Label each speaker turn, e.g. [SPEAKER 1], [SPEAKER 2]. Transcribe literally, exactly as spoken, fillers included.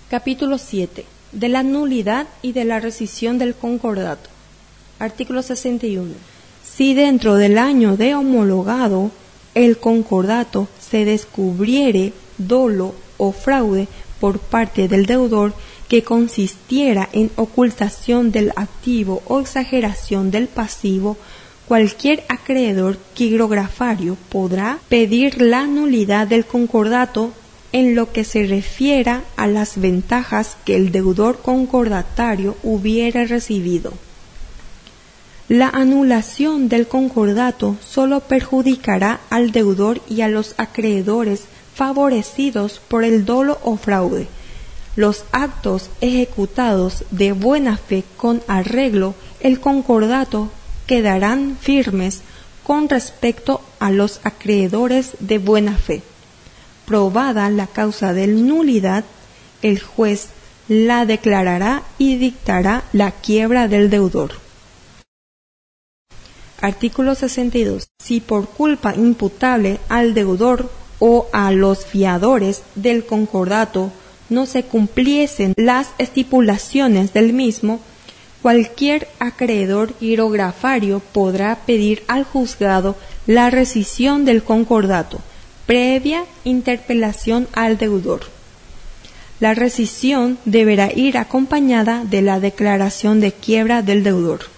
[SPEAKER 1] Capítulo siete. De la nulidad y de la rescisión del concordato. Artículo sesenta y uno. Si dentro del año de homologado el concordato se descubriere dolo o fraude por parte del deudor que consistiera en ocultación del activo o exageración del pasivo, cualquier acreedor quirografario podrá pedir la nulidad del concordato en lo que se refiera a las ventajas que el deudor concordatario hubiere recibido. La anulación del concordato sólo perjudicará al deudor y a los acreedores favorecidos por el dolo o fraude. Los actos ejecutados de buena fe con arreglo el concordato quedarán firmes con respecto a los acreedores de buena fe. Probada la causa de nulidad, el juez la declarará y dictará la quiebra del deudor. Artículo sesenta y dos. Si por culpa imputable al deudor o a los fiadores del concordato no se cumpliesen las estipulaciones del mismo, cualquier acreedor quirografario podrá pedir al juzgado la rescisión del concordato, previa interpelación al deudor. La rescisión deberá ir acompañada de la declaración de quiebra del deudor.